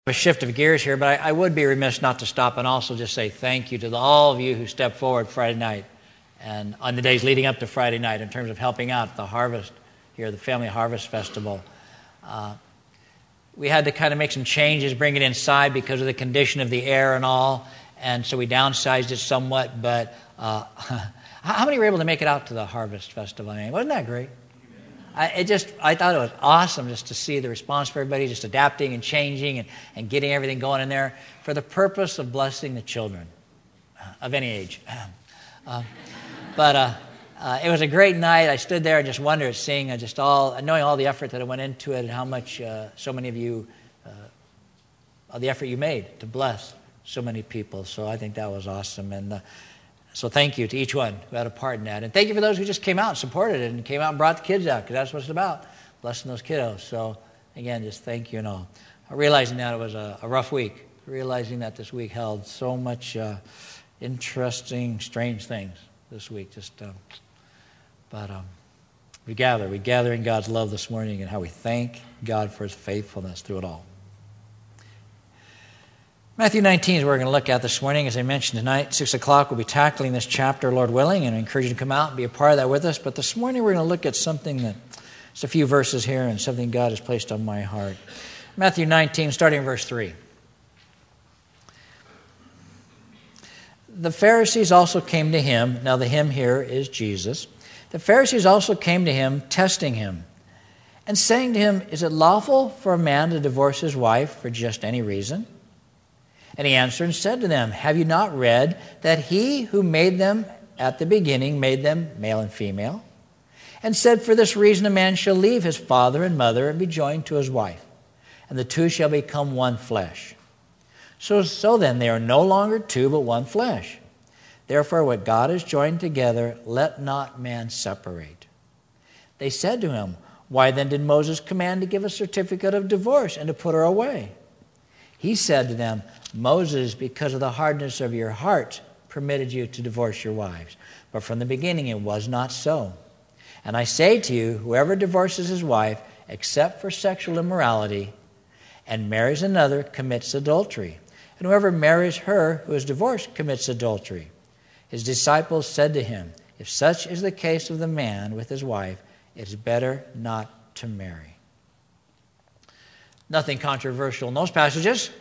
A shift of gears here, but I would be remiss not to stop and also just say thank you to all of you who stepped forward Friday night and on the days leading up to Friday night in terms of helping out the harvest here, the Family Harvest Festival. We had to kind of make some changes, bring it inside because of the condition of the air and all, and so we downsized it somewhat, but how many were able to make it out to the Harvest Festival? I mean, wasn't that great? I thought it was awesome just to see the response for everybody, just adapting and changing and getting everything going in there for the purpose of blessing the children of any age. But it was a great night. I stood there and just wondered, seeing knowing all the effort that went into it and how much so many of you, all the effort you made to bless so many people. So I think that was awesome. And so thank you to each one who had a part in that. And thank you for those who just came out and supported it and came out and brought the kids out, because that's what it's about, blessing those kiddos. So again, just thank you and all. Realizing that it was a rough week, realizing that this week held so much interesting, strange things this week. We gather in God's love this morning and how we thank God for His faithfulness through it all. Matthew 19 is what we're going to look at this morning. As I mentioned tonight, 6 o'clock, we'll be tackling this chapter, Lord willing, and I encourage you to come out and be a part of that with us. But this morning we're going to look at something that, just a few verses here, and something God has placed on my heart. Matthew 19, starting in verse 3. The Pharisees also came to him. Now the him here is Jesus. The Pharisees also came to him, testing him, and saying to him, "Is it lawful for a man to divorce his wife for just any reason?" And he answered and said to them, "Have you not read that he who made them at the beginning made them male and female? And said, for this reason a man shall leave his father and mother and be joined to his wife, and the two shall become one flesh. So then they are no longer two, but one flesh. Therefore what God has joined together, let not man separate." They said to him, "Why then did Moses command to give a certificate of divorce and to put her away?" He said to them, "Moses, because of the hardness of your heart, permitted you to divorce your wives. But from the beginning it was not so. And I say to you, whoever divorces his wife, except for sexual immorality, and marries another, commits adultery. And whoever marries her who is divorced commits adultery." His disciples said to him, "If such is the case of the man with his wife, it is better not to marry." Nothing controversial in those passages.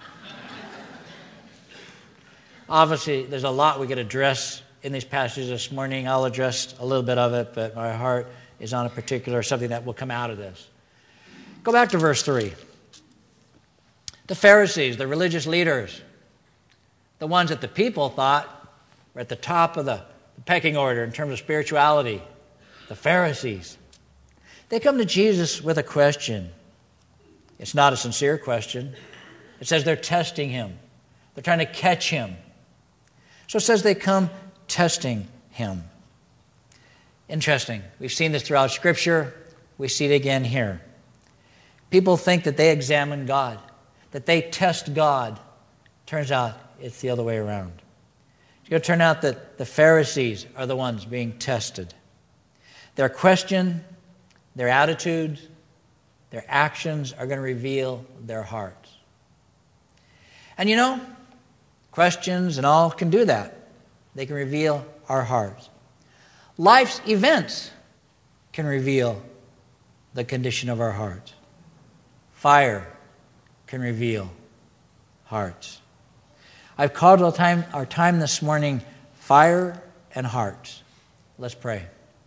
Obviously, there's a lot we could address in these passages this morning. I'll address a little bit of it, but my heart is on a particular something that will come out of this. Go back to verse 3. The Pharisees, the religious leaders, the ones that the people thought were at the top of the pecking order in terms of spirituality, the Pharisees. They come to Jesus with a question. It's not a sincere question. It says they're testing him. They're trying to catch him. So it says they come testing him. Interesting. We've seen this throughout Scripture. We see it again here. People think that they examine God, that they test God. Turns out it's the other way around. It's going to turn out that the Pharisees are the ones being tested. Their question, their attitudes, their actions are going to reveal their hearts. And you know, questions and all can do that. They can reveal our hearts. Life's events can reveal the condition of our hearts. Fire can reveal hearts. I've called our time this morning, Fire and Hearts. Let's pray.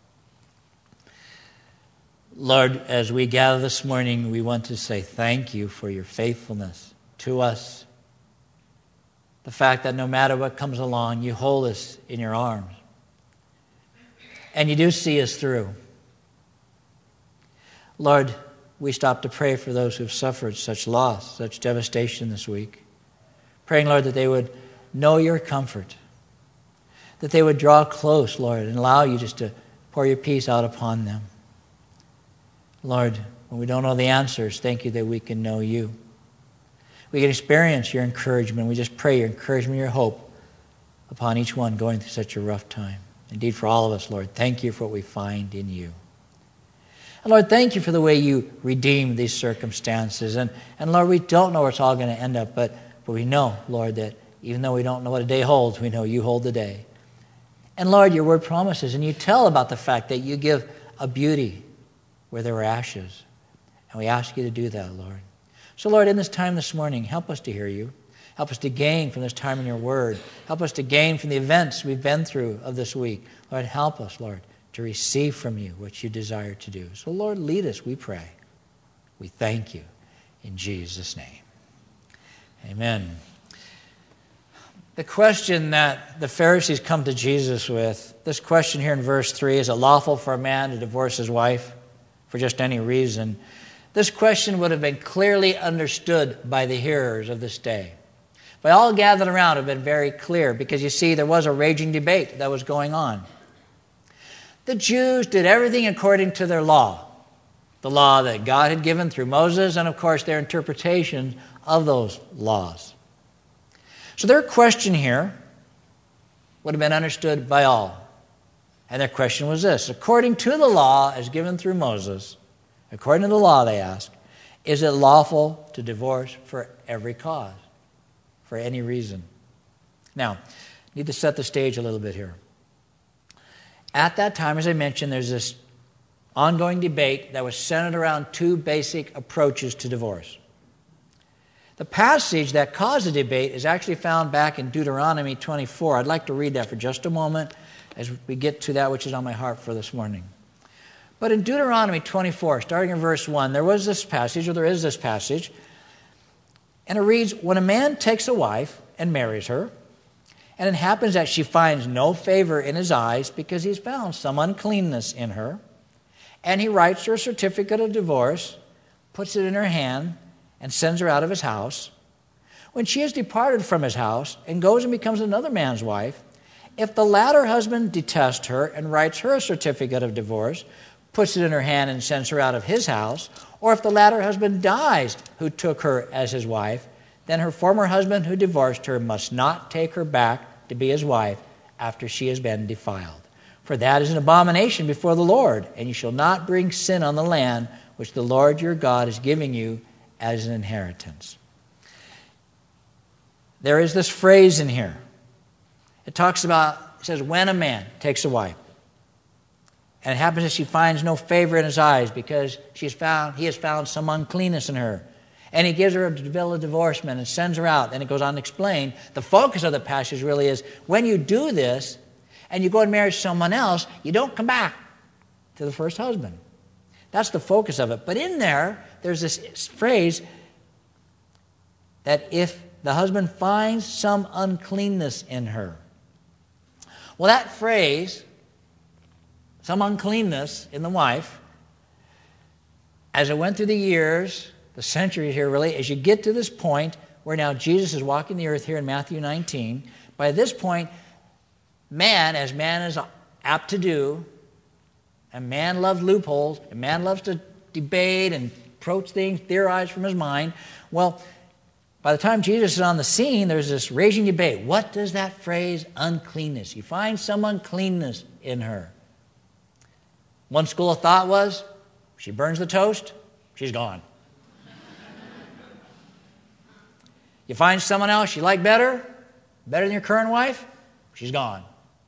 Lord, as we gather this morning, we want to say thank you for your faithfulness to us. The fact that no matter what comes along, you hold us in your arms. And you do see us through. Lord, we stop to pray for those who've suffered such loss, such devastation this week. Praying, Lord, that they would know your comfort. That they would draw close, Lord, and allow you just to pour your peace out upon them. Lord, when we don't know the answers, thank you that we can know you. We can experience your encouragement. We just pray your encouragement, your hope upon each one going through such a rough time. Indeed, for all of us, Lord, thank you for what we find in you. And Lord, thank you for the way you redeemed these circumstances. And Lord, we don't know where it's all going to end up, but we know, Lord, that even though we don't know what a day holds, we know you hold the day. And Lord, your word promises, and you tell about the fact that you give a beauty where there were ashes. And we ask you to do that, Lord. So Lord, in this time this morning, help us to hear you. Help us to gain from this time in your word. Help us to gain from the events we've been through of this week. Lord, help us, Lord, to receive from you what you desire to do. So Lord, lead us, we pray. We thank you in Jesus' name. Amen. The question that the Pharisees come to Jesus with, this question here in verse 3, is it lawful for a man to divorce his wife for just any reason? This question would have been clearly understood by the hearers of this day. By all gathered around, it would have been very clear, because you see, there was a raging debate that was going on. The Jews did everything according to their law, the law that God had given through Moses, and of course their interpretation of those laws. So their question here would have been understood by all. And their question was this: according to the law as given through Moses, according to the law, they ask, is it lawful to divorce for every cause, for any reason? Now, I need to set the stage a little bit here. At that time, as I mentioned, there's this ongoing debate that was centered around two basic approaches to divorce. The passage that caused the debate is actually found back in Deuteronomy 24. I'd like to read that for just a moment as we get to that which is on my heart for this morning. But in Deuteronomy 24, starting in verse 1, there is this passage, and it reads, when a man takes a wife and marries her, and it happens that she finds no favor in his eyes because he's found some uncleanness in her, and he writes her a certificate of divorce, puts it in her hand, and sends her out of his house. When she has departed from his house and goes and becomes another man's wife, if the latter husband detests her and writes her a certificate of divorce, puts it in her hand and sends her out of his house, or if the latter husband dies who took her as his wife, then her former husband who divorced her must not take her back to be his wife after she has been defiled. For that is an abomination before the Lord, and you shall not bring sin on the land which the Lord your God is giving you as an inheritance. There is this phrase in here. It says, when a man takes a wife, and it happens that she finds no favor in his eyes because he has found some uncleanness in her, and he gives her a bill of divorcement and sends her out. And it goes on to explain, the focus of the passage really is, when you do this and you go and marry someone else, you don't come back to the first husband. That's the focus of it. But in there's this phrase that if the husband finds some uncleanness in her. Well, that phrase, some uncleanness in the wife, as it went through the years, the centuries here really, as you get to this point where now Jesus is walking the earth here in Matthew 19, by this point, man, as man is apt to do, and man loves loopholes, and man loves to debate and approach things, theorize from his mind. Well, by the time Jesus is on the scene, there's this raging debate. What does that phrase, uncleanness? You find some uncleanness in her. One school of thought was, she burns the toast, she's gone. You find someone else you like better than your current wife, she's gone.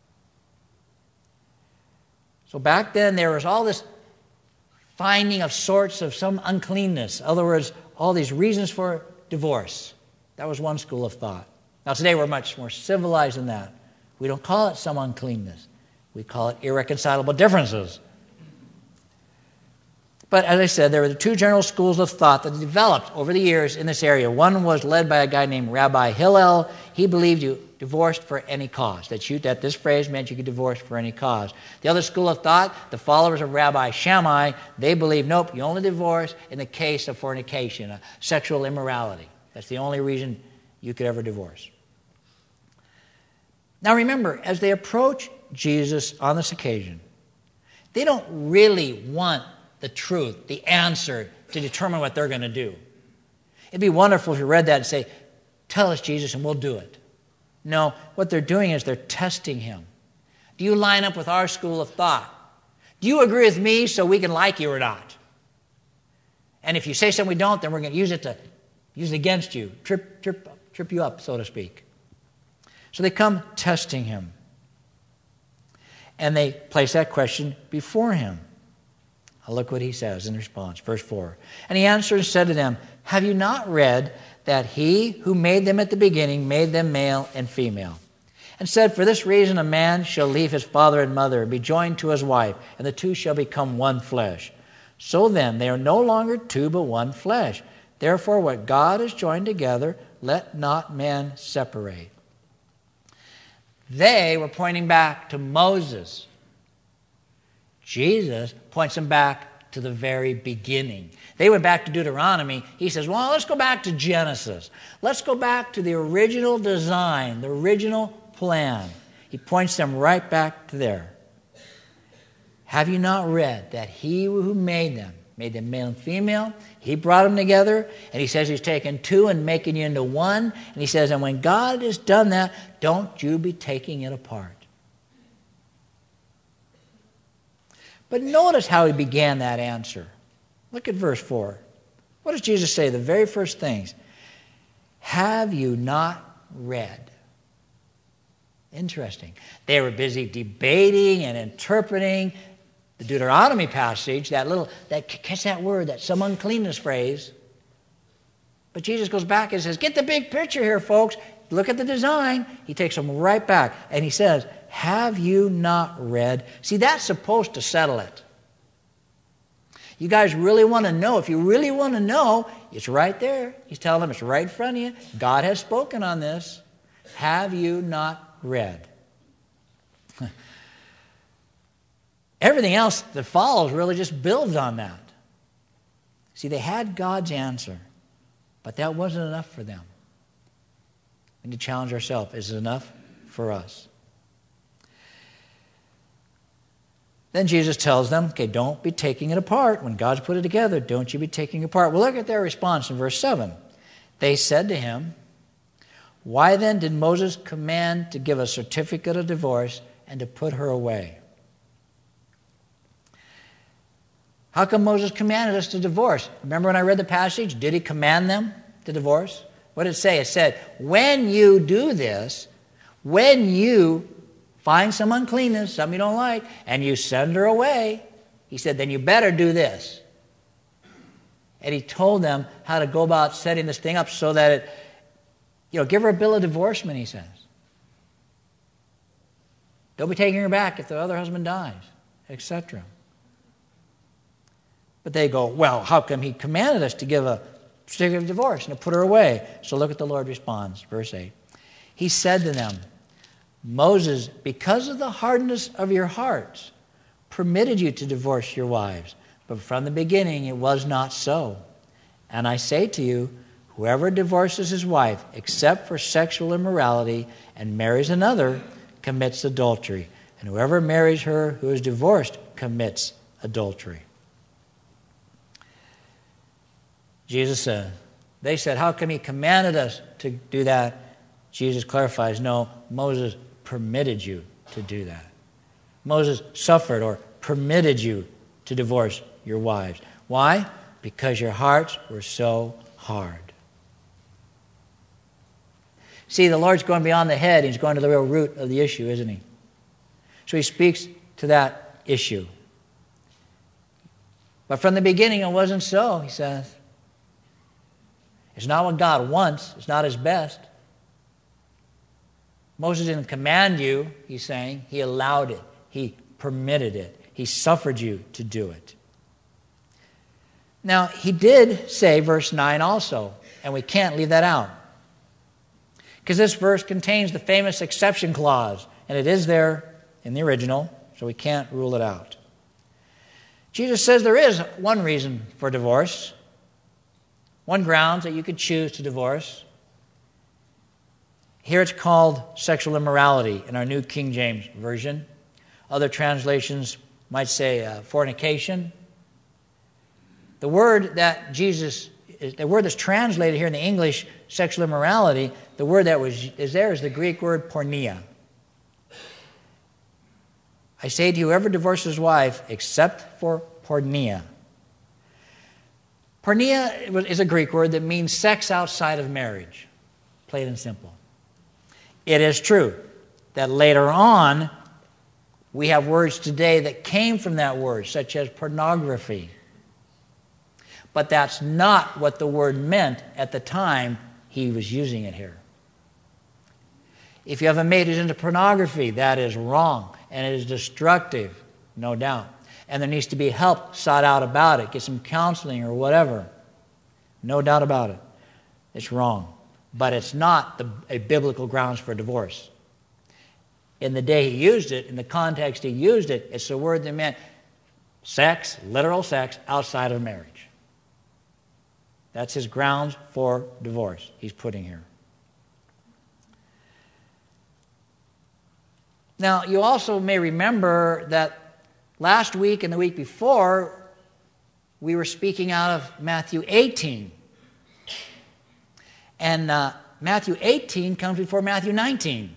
So back then, there was all this finding of sorts of some uncleanness. In other words, all these reasons for divorce. That was one school of thought. Now today, we're much more civilized than that. We don't call it some uncleanness. We call it irreconcilable differences. But as I said, there were the two general schools of thought that developed over the years in this area. One was led by a guy named Rabbi Hillel. He believed you divorced for any cause, that this phrase meant you could divorce for any cause. The other school of thought, the followers of Rabbi Shammai, they believed, nope, you only divorce in the case of fornication, sexual immorality. That's the only reason you could ever divorce. Now remember, as they approach Jesus on this occasion, they don't really want the truth, the answer to determine what they're going to do. It'd be wonderful if you read that and say, tell us, Jesus, and we'll do it. No, what they're doing is they're testing him. Do you line up with our school of thought? Do you agree with me so we can like you or not? And if you say something we don't, then we're going to use it against you, trip you up, so to speak. So they come testing him. And they place that question before him. Now look what he says in response, verse 4. And he answered and said to them, have you not read that he who made them at the beginning made them male and female? And said, for this reason a man shall leave his father and mother and be joined to his wife, and the two shall become one flesh. So then they are no longer two but one flesh. Therefore what God has joined together, let not man separate. They were pointing back to Moses. Jesus points them back to the very beginning. They went back to Deuteronomy. He says, well, let's go back to Genesis. Let's go back to the original design, the original plan. He points them right back to there. Have you not read that he who made them male and female? He brought them together, and he says he's taking two and making you into one. And he says, and when God has done that, don't you be taking it apart. But notice how he began that answer. Look at verse 4. What does Jesus say? The very first things. Have you not read? Interesting. They were busy debating and interpreting the Deuteronomy passage, catch that word, that some uncleanness phrase. But Jesus goes back and says, get the big picture here, folks. Look at the design. He takes them right back. And he says, have you not read? See, that's supposed to settle it. You guys really want to know. If you really want to know, it's right there. He's telling them it's right in front of you. God has spoken on this. Have you not read? Everything else that follows really just builds on that. See, they had God's answer, but that wasn't enough for them. We need to challenge ourselves. Is it enough for us? Then Jesus tells them, okay, don't be taking it apart. When God's put it together, don't you be taking it apart. Well, look at their response in verse 7. They said to him, why then did Moses command to give a certificate of divorce and to put her away? How come Moses commanded us to divorce? Remember when I read the passage? Did he command them to divorce? What did it say? It said, when you do this, when you find some uncleanness, something you don't like, and you send her away, he said, then you better do this. And he told them how to go about setting this thing up so that it, give her a bill of divorcement, he says. Don't be taking her back if the other husband dies, etc. But they go, well, how come he commanded us to give a certificate of divorce and to put her away? So look at the Lord responds, verse 8. He said to them, Moses, because of the hardness of your hearts, permitted you to divorce your wives. But from the beginning it was not so. And I say to you, whoever divorces his wife, except for sexual immorality, and marries another, commits adultery. And whoever marries her who is divorced commits adultery. Jesus said, they said, how come he commanded us to do that? Jesus clarifies, no, Moses permitted you to do that. Moses suffered or permitted you to divorce your wives. Why? Because your hearts were so hard. See, the Lord's going beyond the head. He's going to the real root of the issue, isn't he? So he speaks to that issue. But from the beginning it wasn't so, he says. It's not what God wants. It's not his best. Moses didn't command you, he's saying. He allowed it. He permitted it. He suffered you to do it. Now, he did say, verse 9 also, and we can't leave that out. Because this verse contains the famous exception clause, and it is there in the original, so we can't rule it out. Jesus says there is one reason for divorce, one grounds that you could choose to divorce. Here it's called sexual immorality in our New King James Version. Other translations might say fornication. The word that's translated here in the English, sexual immorality, the word that is there is the Greek word porneia. I say to you, whoever divorces his wife, except for porneia. Porneia is a Greek word that means sex outside of marriage, plain and simple. It is true that later on, we have words today that came from that word, such as pornography. But that's not what the word meant at the time he was using it here. If you have a mate who's into pornography, that is wrong, and it is destructive, no doubt. And there needs to be help sought out about it, get some counseling or whatever. No doubt about it. It's wrong. But it's not a biblical grounds for divorce. In the day he used it, in the context he used it, it's a word that meant sex, literal sex, outside of marriage. That's his grounds for divorce he's putting here. Now, you also may remember that last week and the week before, we were speaking out of Matthew 18. And Matthew 18 comes before Matthew 19.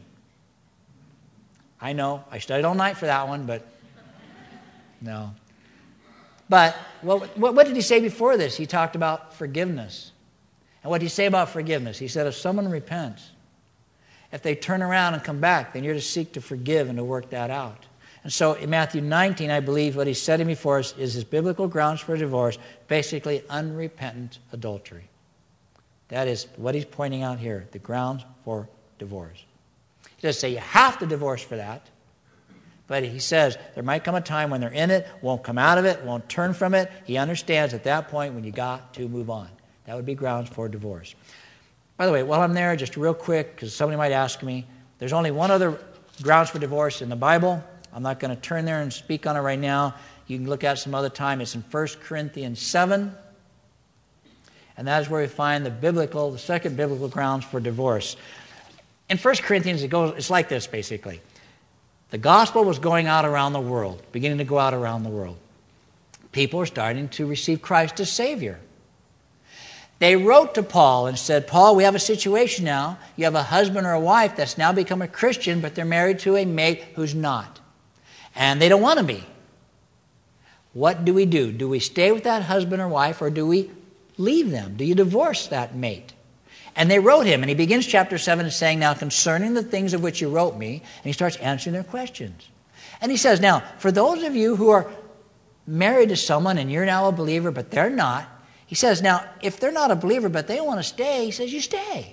I know, I studied all night for that one, but no. But what did he say before this? He talked about forgiveness. And what did he say about forgiveness? He said, if someone repents, if they turn around and come back, then you're to seek to forgive and to work that out. And so in Matthew 19, I believe what he's setting before us is his biblical grounds for divorce, basically unrepentant adultery. That is what he's pointing out here, the grounds for divorce. He doesn't say you have to divorce for that, but he says there might come a time when they're in it, won't come out of it, won't turn from it. He understands at that point when you got to move on. That would be grounds for divorce. By the way, while I'm there, just real quick, because somebody might ask me, there's only one other grounds for divorce in the Bible. I'm not going to turn there and speak on it right now. You can look at it some other time. It's in 1 Corinthians 7. And that is where we find the second biblical grounds for divorce. In 1 Corinthians, it's like this, basically. The gospel was going out around the world, beginning to go out around the world. People were starting to receive Christ as Savior. They wrote to Paul and said, Paul, we have a situation now. You have a husband or a wife that's now become a Christian, but they're married to a mate who's not. And they don't want to be. What do? Do we stay with that husband or wife, or do we leave them? Do you divorce that mate? And they wrote him, and he begins chapter 7 saying, now concerning the things of which you wrote me, and he starts answering their questions. And he says, now, for those of you who are married to someone and you're now a believer, but they're not, he says, now, if they're not a believer, but they want to stay, he says, you stay.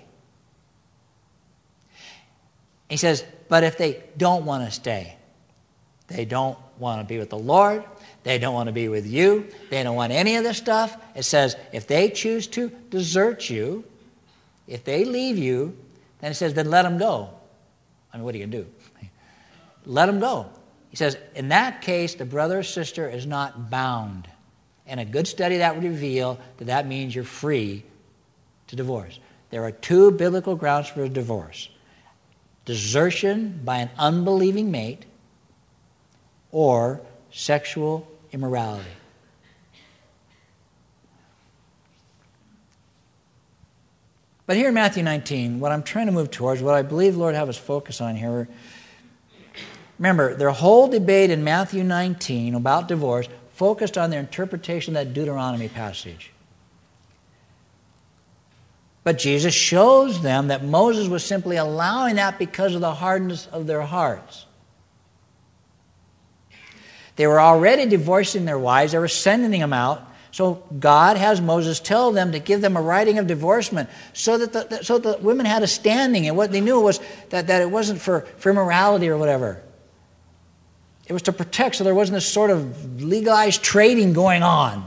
He says, but if they don't want to stay, they don't want to be with the Lord, they don't want to be with you, they don't want any of this stuff. It says, if they choose to desert you, if they leave you, then it says, then let them go. I mean, what are you going to do? Let them go. He says, in that case, the brother or sister is not bound. And a good study that would reveal that means you're free to divorce. There are two biblical grounds for divorce. Desertion by an unbelieving mate or sexual immorality. But here in Matthew 19, what I'm trying to move towards, what I believe the Lord have us focus on here, remember, their whole debate in Matthew 19 about divorce focused on their interpretation of that Deuteronomy passage. But Jesus shows them that Moses was simply allowing that because of the hardness of their hearts. They were already divorcing their wives. They were sending them out. So God has Moses tell them to give them a writing of divorcement so that the women had a standing. And what they knew was that it wasn't for immorality or whatever. It was to protect so there wasn't this sort of legalized trading going on.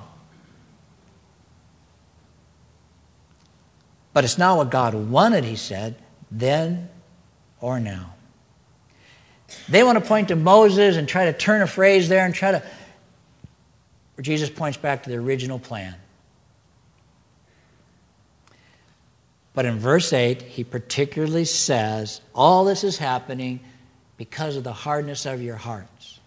But it's not what God wanted, he said, then or now. They want to point to Moses and try to turn a phrase there and try to... Where Jesus points back to the original plan. But in verse 8, he particularly says, all this is happening because of the hardness of your hearts.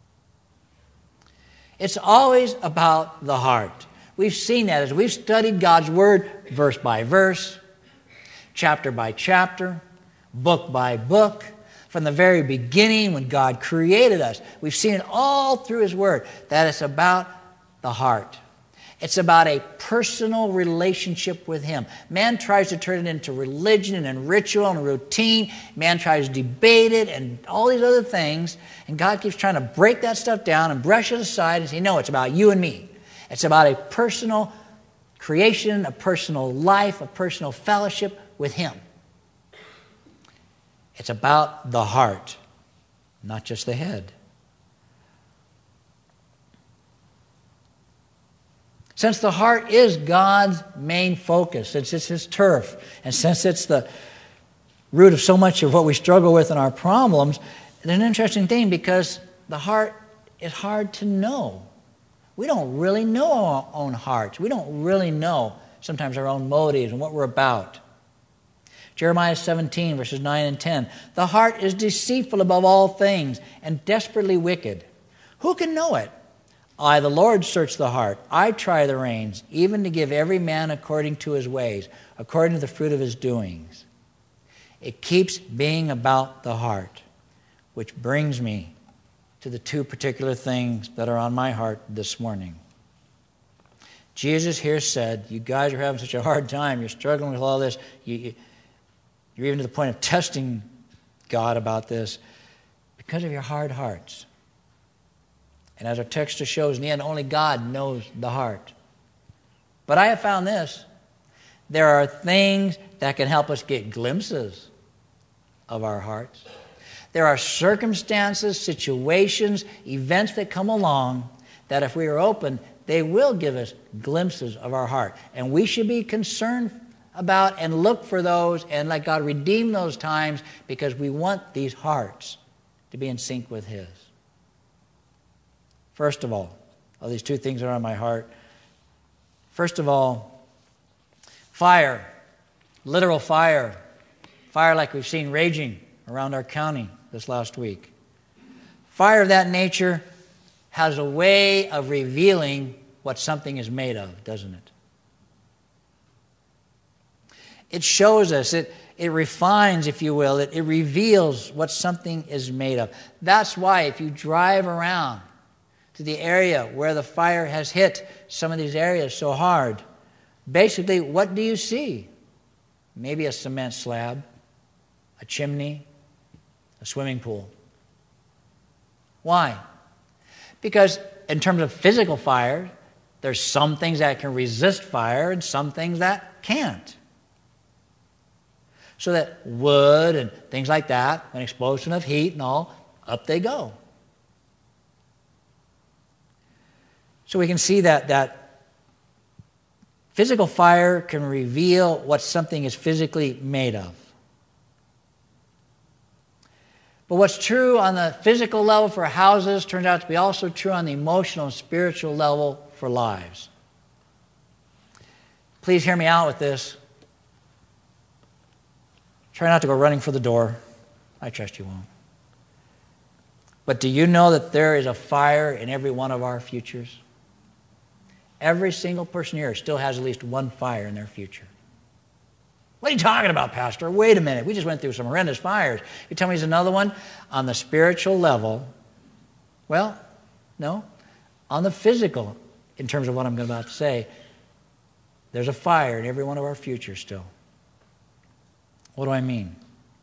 It's always about the heart. We've seen that as we've studied God's Word verse by verse, chapter by chapter, book by book, From the very beginning when God created us, we've seen it all through His Word, that it's about the heart. It's about a personal relationship with Him. Man tries to turn it into religion and ritual and routine. Man tries to debate it and all these other things. And God keeps trying to break that stuff down and brush it aside and say, no, it's about you and me. It's about a personal creation, a personal life, a personal fellowship with Him. It's about the heart, not just the head. Since the heart is God's main focus, since it's His turf, and since it's the root of so much of what we struggle with and our problems, it's an interesting thing because the heart is hard to know. We don't really know our own hearts. We don't really know sometimes our own motives and what we're about. Jeremiah 17, verses 9 and 10. The heart is deceitful above all things and desperately wicked. Who can know it? I, the Lord, search the heart. I try the reins, even to give every man according to his ways, according to the fruit of his doings. It keeps being about the heart, which brings me to the two particular things that are on my heart this morning. Jesus here said, you guys are having such a hard time. You're struggling with all this. You're even to the point of testing God about this because of your hard hearts. And as our text shows, in the end, only God knows the heart. But I have found this. There are things that can help us get glimpses of our hearts. There are circumstances, situations, events that come along that if we are open, they will give us glimpses of our heart. And we should be concerned about and look for those and let God redeem those times because we want these hearts to be in sync with His. First of all these two things are on my heart. First of all, fire, literal fire. Fire like we've seen raging around our county this last week. Fire of that nature has a way of revealing what something is made of, doesn't it? It shows us, it refines, if you will, it reveals what something is made of. That's why if you drive around to the area where the fire has hit some of these areas so hard, basically, what do you see? Maybe a cement slab, a chimney, a swimming pool. Why? Because in terms of physical fire, there's some things that can resist fire and some things that can't. So that wood and things like that, when exposed to enough heat and all, up they go. So we can see that physical fire can reveal what something is physically made of. But what's true on the physical level for houses turns out to be also true on the emotional and spiritual level for lives. Please hear me out with this. Try not to go running for the door. I trust you won't. But do you know that there is a fire in every one of our futures? Every single person here still has at least one fire in their future. What are you talking about, Pastor? Wait a minute. We just went through some horrendous fires. You tell me there's another one? On the spiritual level, well, no. On the physical, in terms of what I'm about to say, there's a fire in every one of our futures still. What do I mean?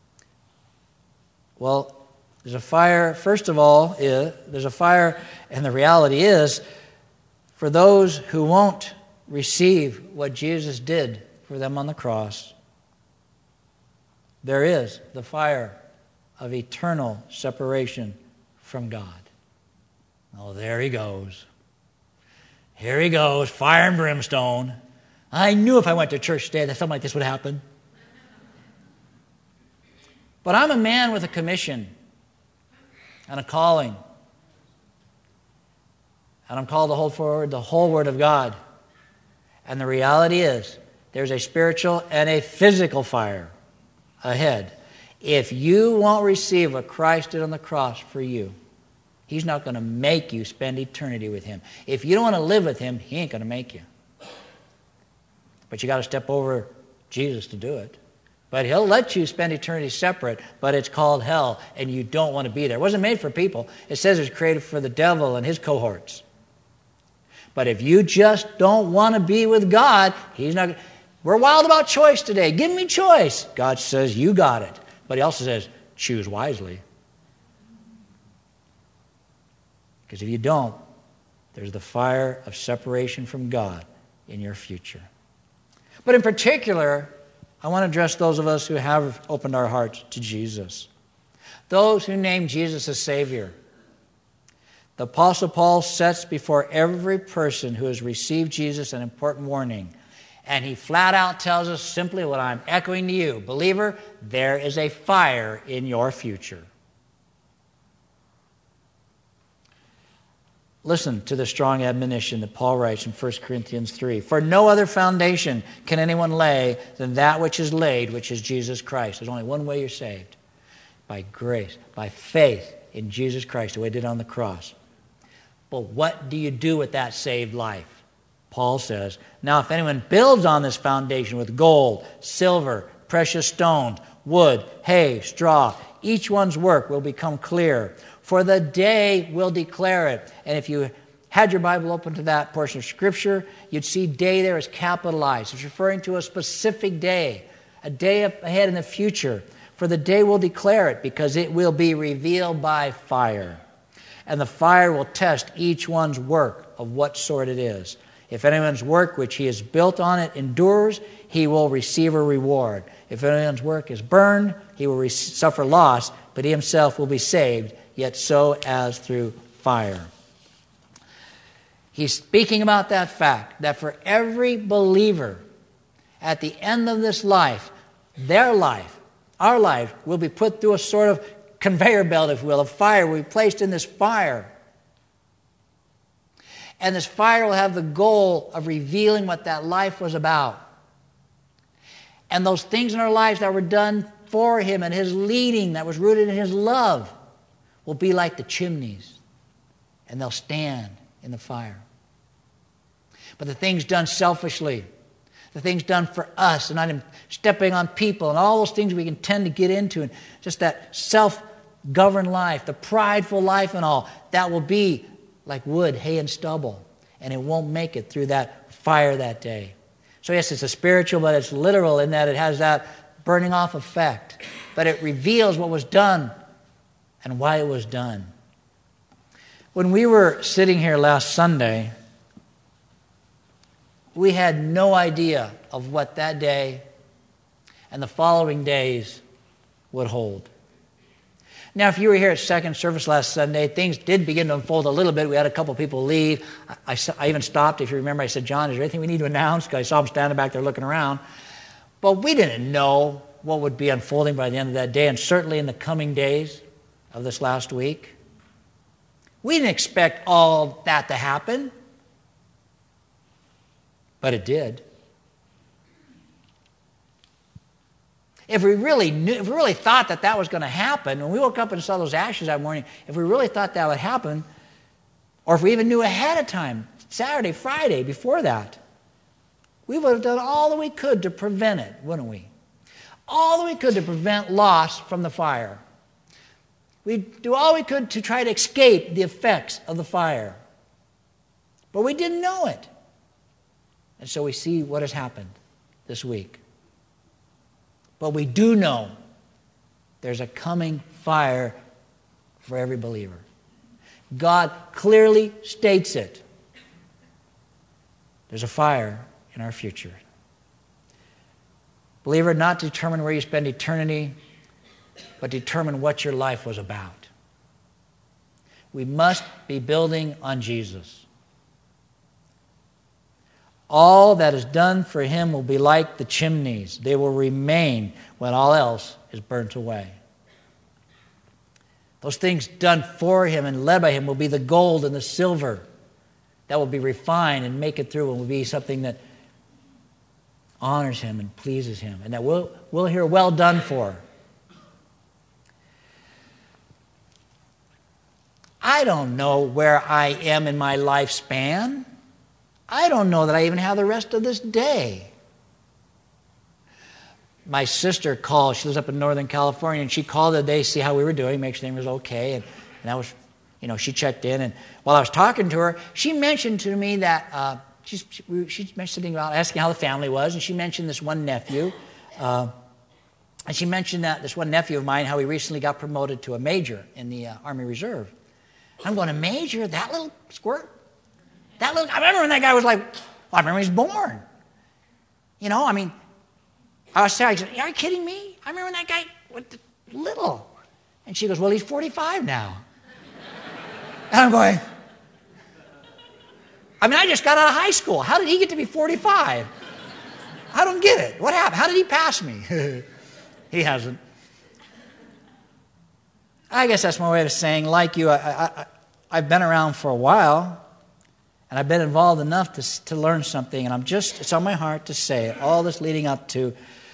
Well, there's a fire, first of all, there's a fire, and the reality is, for those who won't receive what Jesus did for them on the cross, there is the fire of eternal separation from God. Oh, there he goes. Here he goes, fire and brimstone. I knew if I went to church today that something like this would happen. But I'm a man with a commission and a calling. And I'm called to hold forward the whole Word of God. And the reality is, there's a spiritual and a physical fire ahead. If you won't receive what Christ did on the cross for you, He's not going to make you spend eternity with Him. If you don't want to live with Him, He ain't going to make you. But you got to step over Jesus to do it. But he'll let you spend eternity separate, but it's called hell, and you don't want to be there. It wasn't made for people. It says it's created for the devil and his cohorts. But if you just don't want to be with God, he's not. We're wild about choice today. Give me choice. God says, you got it. But he also says, choose wisely. Because if you don't, there's the fire of separation from God in your future. But in particular, I want to address those of us who have opened our hearts to Jesus. Those who name Jesus as Savior. The Apostle Paul sets before every person who has received Jesus an important warning. And he flat out tells us simply what I'm echoing to you. Believer, there is a fire in your future. Listen to the strong admonition that Paul writes in 1 Corinthians 3. For no other foundation can anyone lay than that which is laid, which is Jesus Christ. There's only one way you're saved. By grace, by faith in Jesus Christ, the way he did on the cross. But what do you do with that saved life? Paul says, now if anyone builds on this foundation with gold, silver, precious stones, wood, hay, straw, each one's work will become clear. For the day will declare it. And if you had your Bible open to that portion of Scripture, you'd see day there is capitalized. It's referring to a specific day, a day up ahead in the future. For the day will declare it, because it will be revealed by fire. And the fire will test each one's work of what sort it is. If anyone's work which he has built on it endures, he will receive a reward. If anyone's work is burned, he will suffer loss, but he himself will be saved, yet so as through fire. He's speaking about that fact, that for every believer, at the end of this life, their life, our life, will be put through a sort of conveyor belt, if you will, of fire. We'll be placed in this fire. And this fire will have the goal of revealing what that life was about. And those things in our lives that were done for him and his leading that was rooted in his love will be like the chimneys, and they'll stand in the fire. But the things done selfishly, the things done for us, and not stepping on people, and all those things we can tend to get into, and just that self-governed life, the prideful life and all, that will be like wood, hay, and stubble, and it won't make it through that fire that day. So yes, it's a spiritual, but it's literal in that it has that burning off effect. But it reveals what was done and why it was done. When we were sitting here last Sunday, we had no idea of what that day and the following days would hold. Now, if you were here at second service last Sunday, things did begin to unfold a little bit. We had a couple people leave. I even stopped. If you remember, I said, John, is there anything we need to announce? Because I saw him standing back there looking around. But we didn't know what would be unfolding by the end of that day, and certainly in the coming days of this last week. We didn't expect all that to happen, but it did. If we really thought that was going to happen, when we woke up and saw those ashes that morning, if we really thought that would happen, or if we even knew ahead of time, Saturday, Friday, before that, we would have done all that we could to prevent it, wouldn't we? All that we could to prevent loss from the fire. We'd do all we could to try to escape the effects of the fire. But we didn't know it. And so we see what has happened this week. But we do know there's a coming fire for every believer. God clearly states it. There's a fire in our future. Believer, not determine where you spend eternity, but determine what your life was about. We must be building on Jesus. All that is done for him will be like the chimneys. They will remain when all else is burnt away. Those things done for him and led by him will be the gold and the silver that will be refined and make it through and will be something that honors him and pleases him, and that we'll hear well done for. I don't know where I am in my lifespan. I don't know that I even have the rest of this day. my sister called. She lives up in Northern California, and she called the day to see how we were doing, make sure everything was okay. And that was, she checked in. And while I was talking to her, she mentioned to me that she mentioned something about asking how the family was, and she mentioned this one nephew. And she mentioned that this one nephew of mine, how he recently got promoted to a major in the Army Reserve. I'm going, a major? That little squirt? I remember when that guy was like, I remember he was born. I was saying, are you kidding me? I remember when that guy was little. And she goes, well, he's 45 now. And I'm going, I just got out of high school. How did he get to be 45? I don't get it. What happened? How did he pass me? He hasn't. I guess that's my way of saying, like you, I've been around for a while, and I've been involved enough to learn something, and it's on my heart to say it, all this leading up to,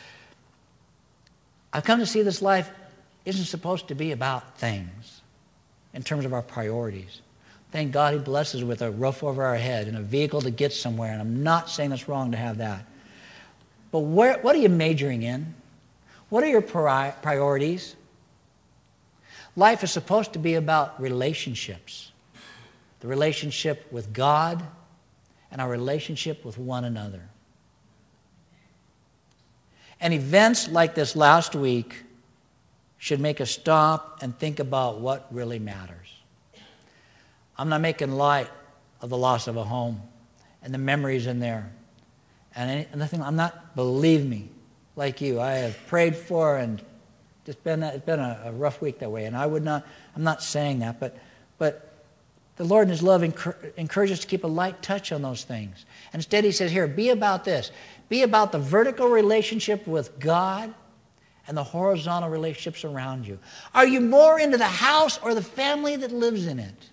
I've come to see this life isn't supposed to be about things in terms of our priorities. Thank God He blesses us with a roof over our head and a vehicle to get somewhere, and I'm not saying it's wrong to have that. But what are you majoring in? What are your priorities? Life is supposed to be about relationships. The relationship with God and our relationship with one another. And events like this last week should make us stop and think about what really matters. I'm not making light of the loss of a home and the memories in there. And nothing, believe me, like you, I have prayed for, and it's been a rough week that way. And I'm not saying that, but the Lord in His love encourages us to keep a light touch on those things. And instead He says, here, be about this. Be about the vertical relationship with God and the horizontal relationships around you. Are you more into the house or the family that lives in it?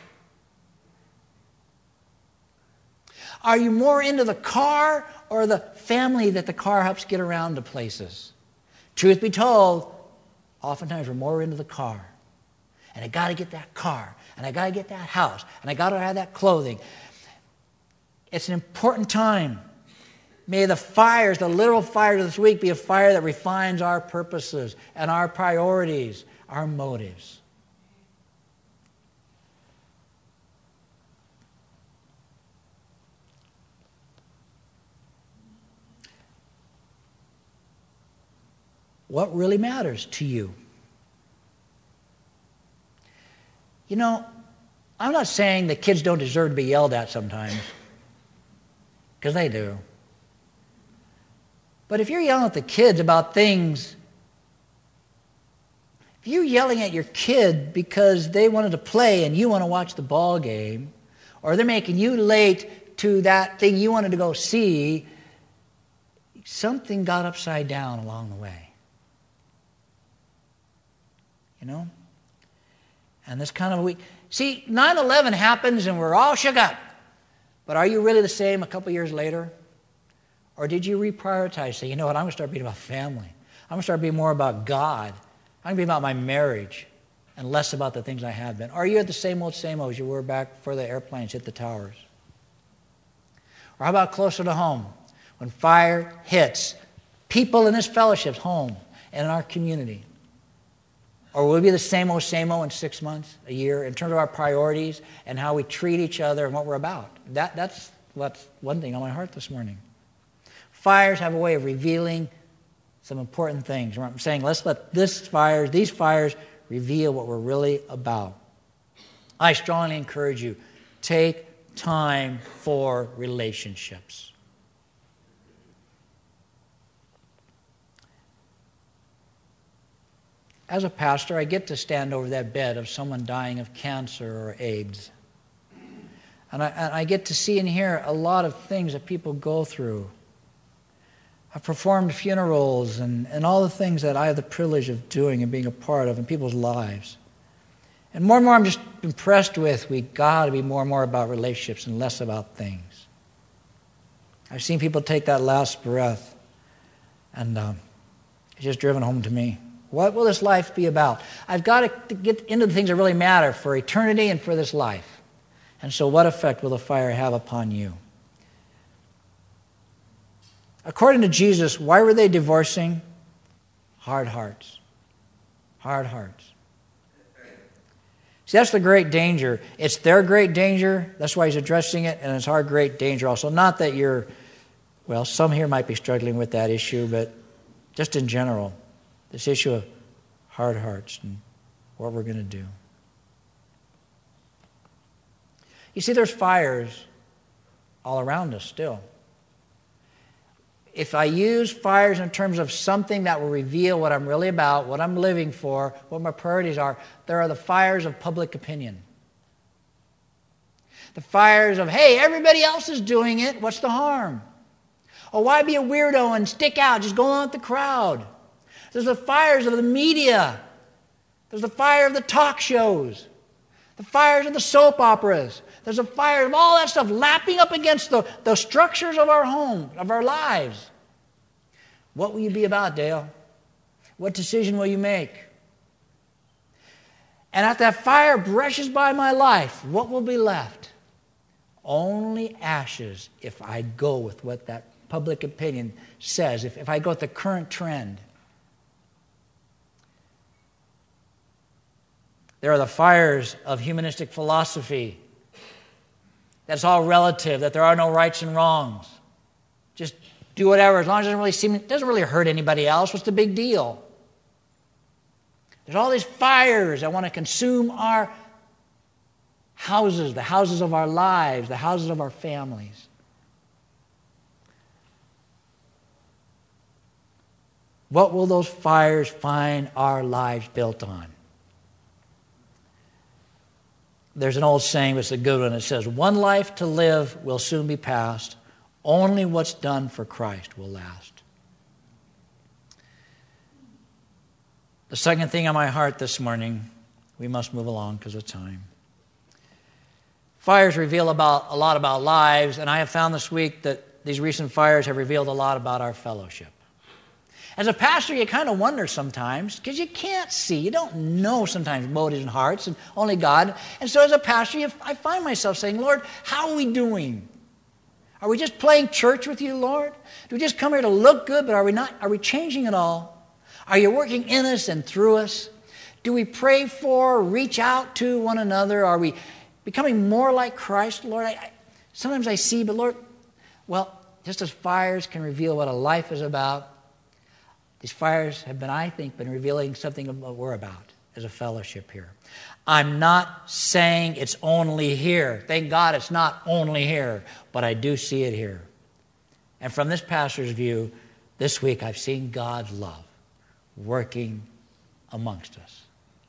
Are you more into the car or the family that the car helps get around to places? Truth be told, oftentimes we're more into the car. And I got to get that car. And I got to get that house. And I got to have that clothing. It's an important time. May the fires, the literal fires of this week, be a fire that refines our purposes and our priorities, our motives. What really matters to you? I'm not saying that kids don't deserve to be yelled at sometimes, because they do. But if you're yelling at the kids about things, if you're yelling at your kid because they wanted to play and you want to watch the ball game, or they're making you late to that thing you wanted to go see, something got upside down along the way. And this kind of a week. See, 9/11 happens and we're all shook up. But are you really the same a couple years later? Or did you reprioritize? Say, you know what, I'm going to start being about family. I'm going to start being more about God. I'm going to be about my marriage and less about the things I have been. Or are you at the same old as you were back before the airplanes hit the towers? Or how about closer to home? When fire hits, people in this fellowship's home and in our community. Or will we be the same old in 6 months, a year, in terms of our priorities and how we treat each other and what we're about? That's one thing on my heart this morning. Fires have a way of revealing some important things. I'm saying let's let these fires reveal what we're really about. I strongly encourage you, take time for relationships. As a pastor, I get to stand over that bed of someone dying of cancer or AIDS. And I get to see and hear a lot of things that people go through. I've performed funerals and all the things that I have the privilege of doing and being a part of in people's lives. And more I'm just impressed with, we got to be more and more about relationships and less about things. I've seen people take that last breath, and it's just driven home to me. What will this life be about? I've got to get into the things that really matter for eternity and for this life. And so what effect will the fire have upon you? According to Jesus, why were they divorcing? Hard hearts. Hard hearts. See, that's the great danger. It's their great danger. That's why he's addressing it, and it's our great danger also. Not that some here might be struggling with that issue, but just in general, this issue of hard hearts and what we're going to do. You see, there's fires all around us still. If I use fires in terms of something that will reveal what I'm really about, what I'm living for, what my priorities are, there are the fires of public opinion. The fires of, hey, everybody else is doing it, what's the harm? Or why be a weirdo and stick out, just go along with the crowd? There's the fires of the media. There's the fire of the talk shows. The fires of the soap operas. There's a fire of all that stuff lapping up against the structures of our home, of our lives. What will you be about, Dale? What decision will you make? And if that fire brushes by my life, what will be left? Only ashes if I go with what that public opinion says, if I go with the current trend. There are the fires of humanistic philosophy. That's all relative, that there are no rights and wrongs. Just do whatever, as long as it doesn't really hurt anybody else. What's the big deal? There's all these fires that want to consume our houses, the houses of our lives, the houses of our families. What will those fires find our lives built on? There's an old saying, but it's a good one. It says, one life to live will soon be past. Only what's done for Christ will last. The second thing on my heart this morning, we must move along because of time. Fires reveal a lot about lives, and I have found this week that these recent fires have revealed a lot about our fellowship. As a pastor, you kind of wonder sometimes, because you can't see, you don't know sometimes motives and hearts, and only God. And so as a pastor, I find myself saying, Lord, how are we doing? Are we just playing church with you, Lord? Do we just come here to look good, but are we not? Are we changing it all? Are you working in us and through us? Do we pray for, reach out to one another? Are we becoming more like Christ, Lord? Sometimes I see, but Lord, just as fires can reveal what a life is about, these fires have been, I think, revealing something of what we're about as a fellowship here. I'm not saying it's only here. Thank God it's not only here, but I do see it here. And from this pastor's view, this week I've seen God's love working amongst us.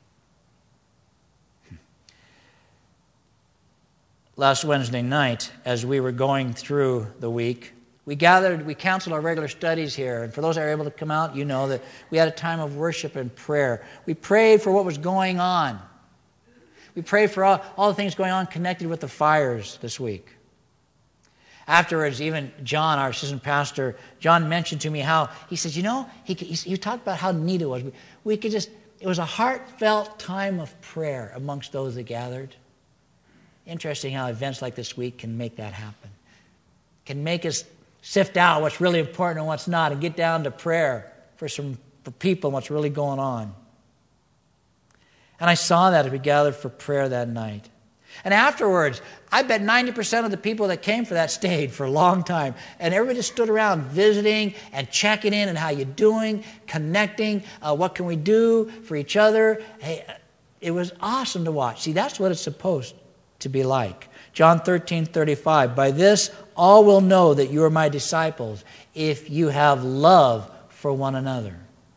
Last Wednesday night, as we were going through the week, we counseled our regular studies here. And for those that are able to come out, you know that we had a time of worship and prayer. We prayed for what was going on. We prayed for all the things going on connected with the fires this week. Afterwards, even John, our assistant pastor, John mentioned to me how, he says, he talked about how neat it was. It was a heartfelt time of prayer amongst those that gathered. Interesting how events like this week can make that happen. Can make us sift out what's really important and what's not, and get down to prayer for people and what's really going on. And I saw that as we gathered for prayer that night. And afterwards, I bet 90% of the people that came for that stayed for a long time. And everybody just stood around visiting and checking in and how you doing, connecting, what can we do for each other. Hey, it was awesome to watch. See, that's what it's supposed to be like. John 13:35, by this all will know that you are my disciples if you have love for one another.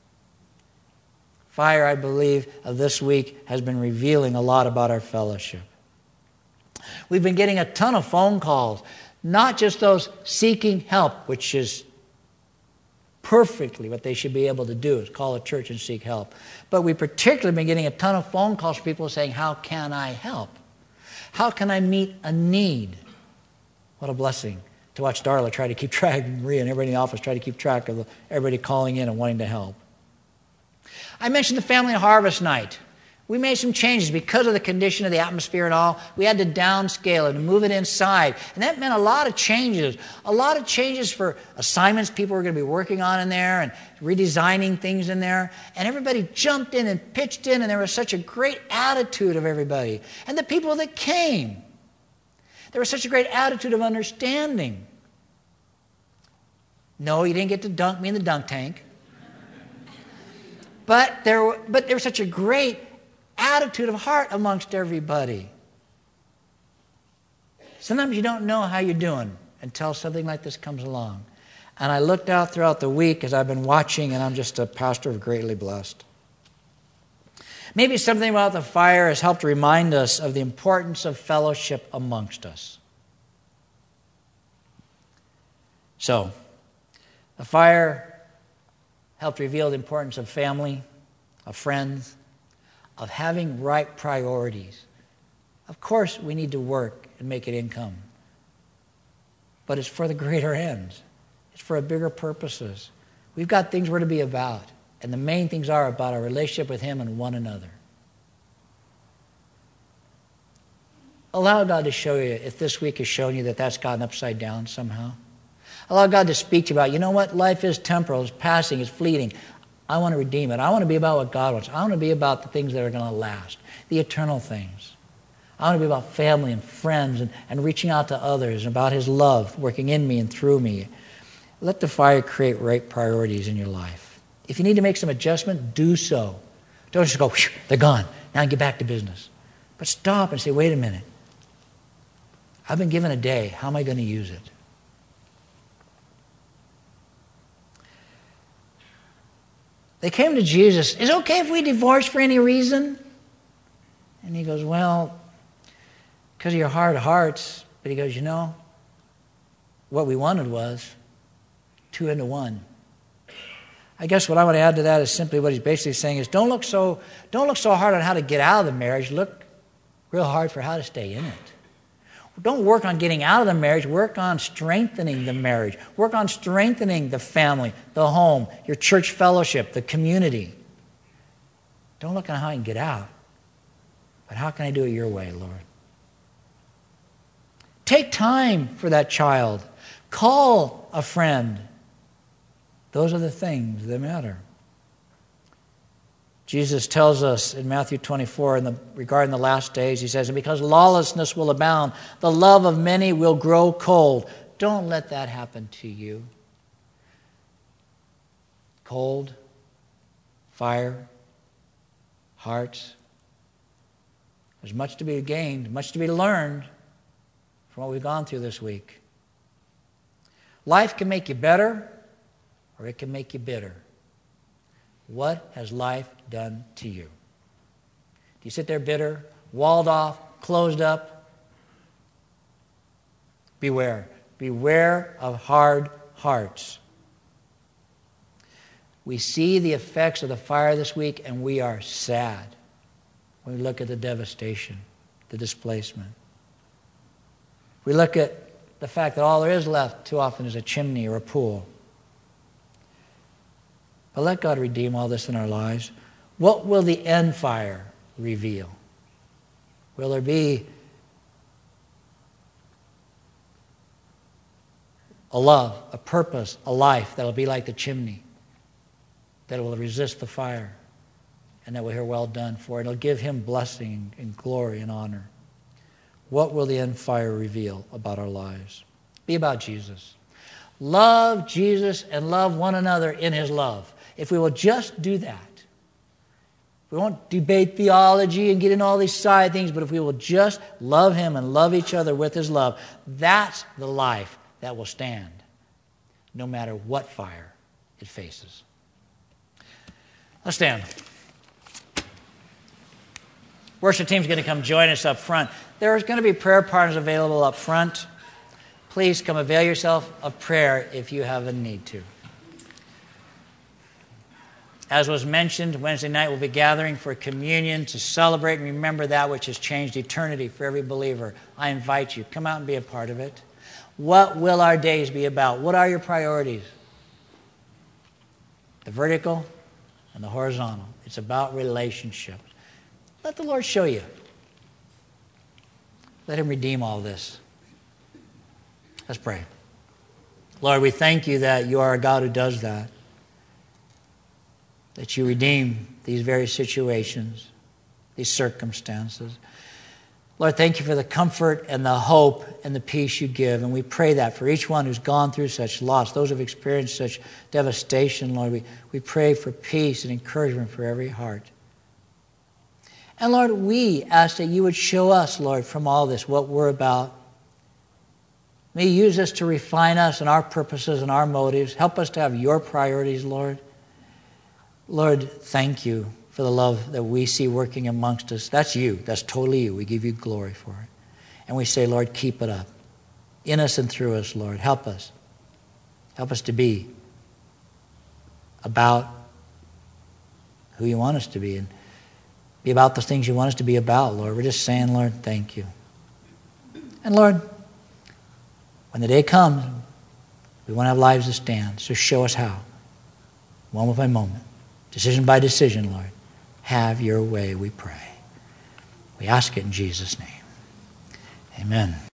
Fire, I believe, of this week has been revealing a lot about our fellowship. We've been getting a ton of phone calls, not just those seeking help, which is perfectly what they should be able to do, is call a church and seek help. But we've particularly been getting a ton of phone calls from people saying, how can I help? How can I meet a need? What a blessing to watch Darla try to keep track, Maria and everybody in the office try to keep track of everybody calling in and wanting to help. I mentioned the family harvest night. We made some changes because of the condition of the atmosphere and all. We had to downscale it and move it inside. And that meant a lot of changes. A lot of changes for assignments people were going to be working on in there and redesigning things in there. And everybody jumped in and pitched in, and there was such a great attitude of everybody. And the people that came, there was such a great attitude of understanding. No, you didn't get to dunk me in the dunk tank. But there was such a great attitude of heart amongst everybody. Sometimes you don't know how you're doing until something like this comes along. And I looked out throughout the week as I've been watching, and I'm just a pastor of greatly blessed. Maybe something about the fire has helped remind us of the importance of fellowship amongst us. So, the fire helped reveal the importance of family, of friends, of having right priorities. Of course, we need to work and make an income. But it's for the greater ends. It's for bigger purposes. We've got things we're to be about. And the main things are about our relationship with Him and one another. Allow God to show you, if this week has shown you that that's gotten upside down somehow. Allow God to speak to you about, you know what? Life is temporal, it's passing, it's fleeting. I want to redeem it. I want to be about what God wants. I want to be about the things that are going to last, the eternal things. I want to be about family and friends and reaching out to others, and about His love working in me and through me. Let the fire create right priorities in your life. If you need to make some adjustment, do so. Don't just go, they're gone. Now get back to business. But stop and say, wait a minute. I've been given a day. How am I going to use it? They came to Jesus. Is it okay if we divorce for any reason? And He goes, well, because of your hard hearts. But He goes, you know, what we wanted was 2 into 1. I guess what I want to add to that is simply what He's basically saying is don't look so hard on how to get out of the marriage. Look real hard for how to stay in it. Don't work on getting out of the marriage. Work on strengthening the marriage. Work on strengthening the family, the home, your church fellowship, the community. Don't look on how you can get out, but how can I do it your way, Lord? Take time for that child. Call a friend. Those are the things that matter. Jesus tells us in Matthew 24, regarding the last days, He says, and because lawlessness will abound, the love of many will grow cold. Don't let that happen to you. Cold, fire, hearts. There's much to be gained, much to be learned from what we've gone through this week. Life can make you better, or it can make you bitter. What has life done to you? Do you sit there bitter, walled off, closed up? Beware. Beware of hard hearts. We see the effects of the fire this week, and we are sad when we look at the devastation, the displacement. We look at the fact that all there is left too often is a chimney or a pool. But let God redeem all this in our lives. What will the end fire reveal? Will there be a love, a purpose, a life that will be like the chimney, that will resist the fire, and that will hear well done for it? It'll give Him blessing and glory and honor. What will the end fire reveal about our lives? Be about Jesus. Love Jesus and love one another in His love. If we will just do that, we won't debate theology and get into all these side things, but if we will just love Him and love each other with His love, that's the life that will stand, no matter what fire it faces. Let's stand. Worship team's going to come join us up front. There's going to be prayer partners available up front. Please come avail yourself of prayer if you have a need to. As was mentioned, Wednesday night we'll be gathering for communion to celebrate and remember that which has changed eternity for every believer. I invite you, come out and be a part of it. What will our days be about? What are your priorities? The vertical and the horizontal. It's about relationships. Let the Lord show you. Let him redeem all this. Let's pray. Lord, we thank you that you are a God who does that. That you redeem these very situations, these circumstances. Lord, thank you for the comfort and the hope and the peace you give. And we pray that for each one who's gone through such loss, those who have experienced such devastation, Lord, we pray for peace and encouragement for every heart. And Lord, we ask that you would show us, Lord, from all this, what we're about. May you use this to refine us and our purposes and our motives. Help us to have your priorities, Lord. Lord, thank you for the love that we see working amongst us. That's you. That's totally you. We give you glory for it. And we say, Lord, keep it up. In us and through us, Lord. Help us. Help us to be about who you want us to be and be about the things you want us to be about, Lord. We're just saying, Lord, thank you. And Lord, when the day comes, we want to have lives that stand. So show us how. Moment by moment. Decision by decision, Lord. Have your way, we pray. We ask it in Jesus' name. Amen.